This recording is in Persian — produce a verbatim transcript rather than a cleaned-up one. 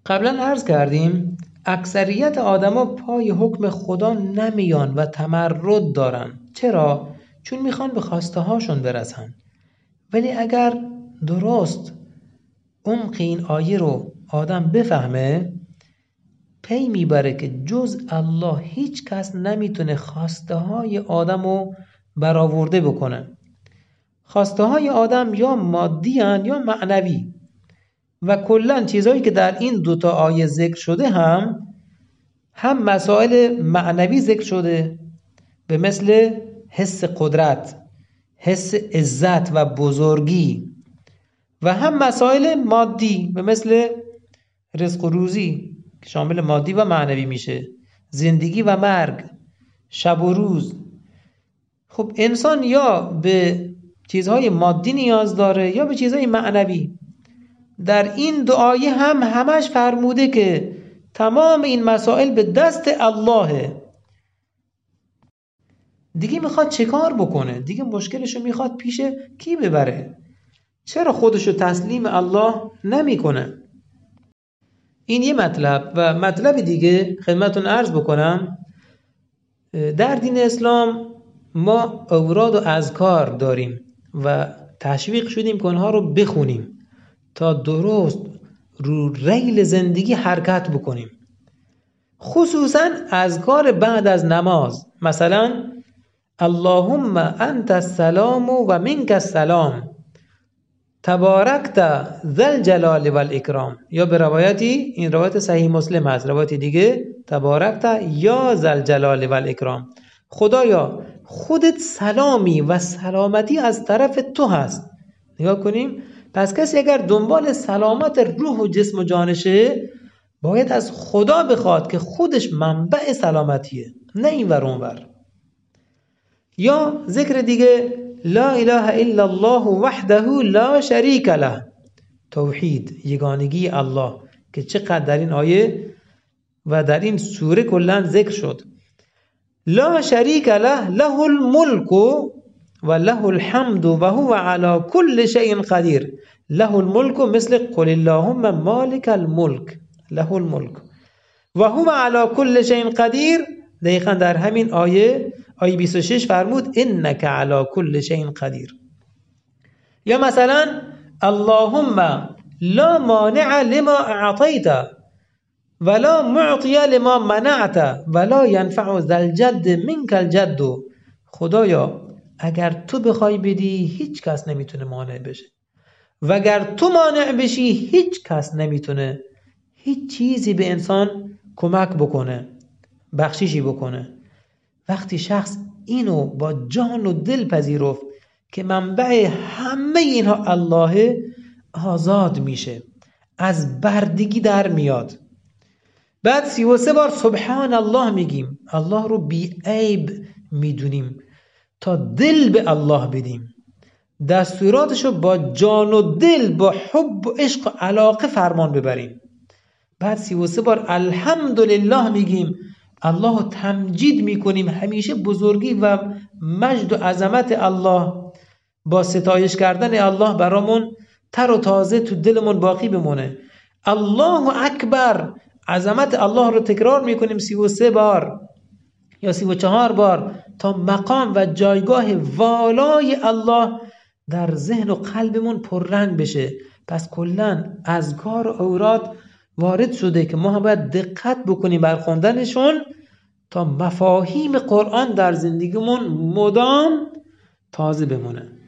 قبلا عرض کردیم اکثریت آدما پای حکم خدا نمیان و تمرد دارن. چرا؟ چون میخوان به خواسته هاشون برسن. ولی اگر درست عمق این آیه رو آدم بفهمه، پی میبره که جز الله هیچ کس نمیتونه خواسته های آدم رو برآورده بکنه. خواسته های آدم یا مادی هن یا معنوی، و کلن چیزهایی که در این دوتا آیه ذکر شده هم هم مسائل معنوی ذکر شده، به مثل حس قدرت، حس عزت و بزرگی، و هم مسائل مادی به مثل رزق و روزی که شامل مادی و معنوی میشه، زندگی و مرگ، شب و روز. خب انسان یا به چیزهای مادی نیاز داره یا به چیزهای معنوی. در این دو آیه هم همش فرموده که تمام این مسائل به دست اللهه. دیگه میخواد چه کار بکنه؟ دیگه مشکلشو میخواد پیش کی ببره؟ چرا خودشو تسلیم الله نمیکنه؟ این یه مطلب. و مطلب دیگه خدمتون عرض بکنم، در دین اسلام ما اوراد و اذکار داریم و تشویق شدیم که اونها رو بخونیم تا درست رو ریل زندگی حرکت بکنیم. خصوصا اذکار بعد از نماز، مثلا اللهم انت السلام و منک السلام تبارکت ذا الجلال والاکرام، یا به روایتی، این روایت صحیح مسلم هست، روایتی دیگه تبارکت یا ذا الجلال والاکرام، خدایا خودت سلامی و سلامتی از طرف تو هست. نگاه کنیم، پس کسی اگر دنبال سلامت روح و جسم و جانشه باید از خدا بخواد که خودش منبع سلامتیه، نه این ور اون ور. یا ذکر دیگه لا اله الا الله وحده لا شریک له، توحید، یگانگی الله، که چقدر در این آیه و در این سوره کلا ذکر شد. لا شریک له له الملک و له الحمد و هو علی کل شیء قدیر. له الملک مثل قل اللهم مالک الملک، له الملک و هو علی کل شیء قدیر. دقیقا در همین آیه آیه بیست و شش فرمود انک علی کل شیء قدیر. یا مثلا اللهم لا مانع لما اعطیت ولا معطی لما منعت ولا ینفع ذا الجد منک الجد. خدایا اگر تو بخوای بدی هیچ کس نمیتونه مانع بشه، و اگر تو مانع بشی هیچ کس نمیتونه هیچ چیزی به انسان کمک بکنه، بخششی بکنه. وقتی شخص اینو با جان و دل پذیرفت که منبع همه اینها الله، آزاد میشه، از بردگی در میاد. بعد سی و سه بار سبحان الله میگیم، الله رو بی عیب میدونیم تا دل به الله بدیم، دستوراتشو با جان و دل، با حب و عشق و علاقه فرمان ببریم. بعد سی و سه بار الحمدلله میگیم، الله رو تمجید میکنیم، همیشه بزرگی و مجد و عظمت الله با ستایش کردن الله برامون تر و تازه تو دلمون باقی بمونه. الله اکبر، عظمت الله رو تکرار میکنیم سی و سه بار یا سی و چهار بار تا مقام و جایگاه والای الله در ذهن و قلبمون پررنگ بشه. پس کلن اذکار و اوراد وارد شده که ما باید دقت بکنیم بر خوندنشون تا مفاهیم قرآن در زندگیمون مدام تازه بمونه.